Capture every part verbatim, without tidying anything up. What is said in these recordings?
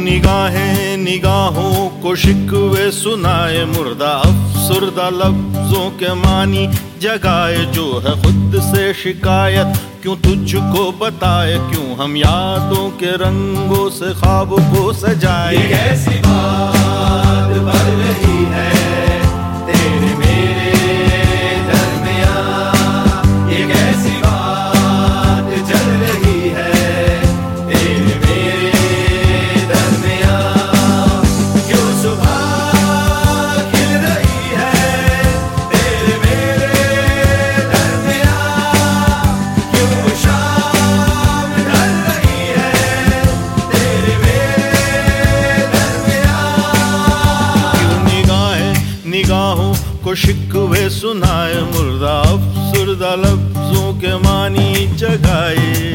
निगाहें निगाहों को शिकवे सुनाए, मुर्दा अफसुर्दा लफ्जों के मानी जगाए। जो है खुद से शिकायत क्यों तुझको बताए, क्यों हम यादों के रंगों से ख्वाब को सजाए। ये कैसी बात बढ़ रही है तेरे मेरे दरमियां, ये कैसी बात चल रही है तेरे मेरे दरमियां। क्यों सुबह खिल रही है तेरे मेरे दरमियां, क्यों शाम ढल रही है तेरे मेरे दरमियां। क्यों निगाहें निगाहों को शिकवे सुनाए, मुर्दा अफसुर्दा लफ्जों के मानी जगाए।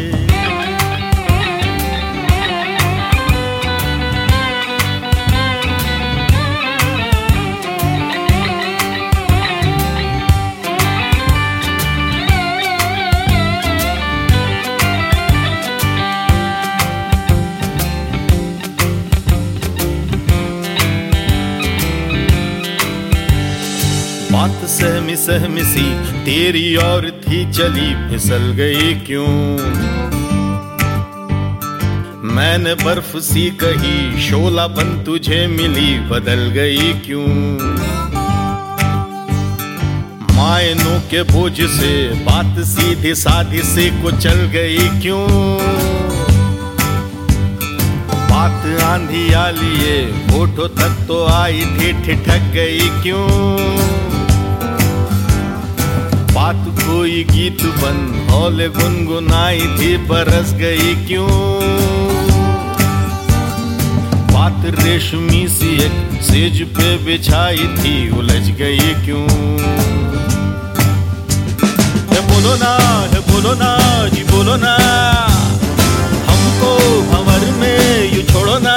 बात सहमी सहमी सी तेरी और थी चली, फिसल गई क्यों। मैंने बर्फ सी कही शोलापन तुझे मिली, बदल गई क्यों। मायनों के बोझ से बात सीधी साधी से कुचल गई क्यों। बात आंधी आ लिए होठों तक तो आई थी, ठिठक गई क्यों। बात कोई गीत बन हौले गुनगुनाई थी, बरस गई क्यों। बात रेशमी सी एक सेज पे बिछाई थी, उलझ गई क्यों। है बोलो ना, है बोलो ना जी बोलो ना, हमको भंवर में यू छोड़ो ना।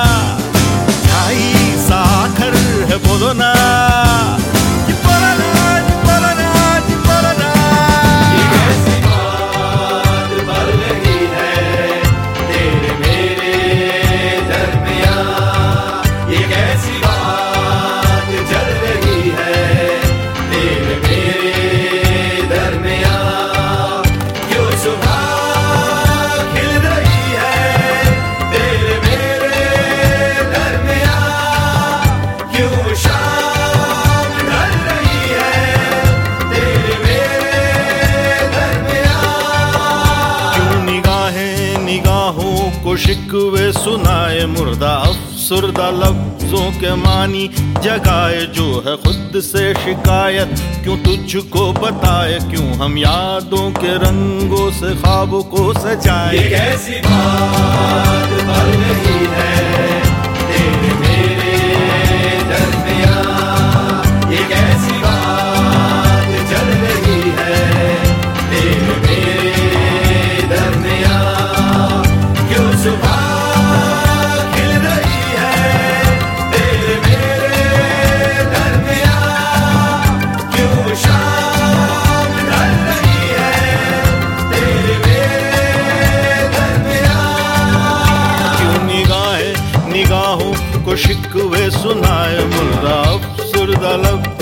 ढाई साखर है बोलो ना, जी बोलो ना, जी बोलो ना, जी बोलो ना। ये कैसी बात बढ़ रही है तेरे मेरे दरमियां, ये कैसी बात चल रही है तेरे मेरे दरमियां। क्यों सुबह खिल रही है तेरे मेरे दरमियां, क्यों शाम ढल रही है तेरे मेरे दरमियां। क्यों निगाहें निगाहों को शिकवे सुनाए, मुर्दा अफसुर्दा लफ्जों के मानी जगाए। जो है खुद से शिकायत क्यों तुझको बताए, क्यों हम यादों के रंगों से ख्वाब को सजाए। ये कैसी बात बढ़ रही है तेरे मेरे दरमियां, ये कैसी बात चल रही है तेरे मेरे दरमियां। क्यों सुबह खिल रही है तेरे मेरे दरमियां, क्यों शाम ढल रही है तेरे मेरे दरमियां। क्यों निगाहें निगाहों को शिकवे सुनाए, मुर्दा अफसुर्दा लफ्जों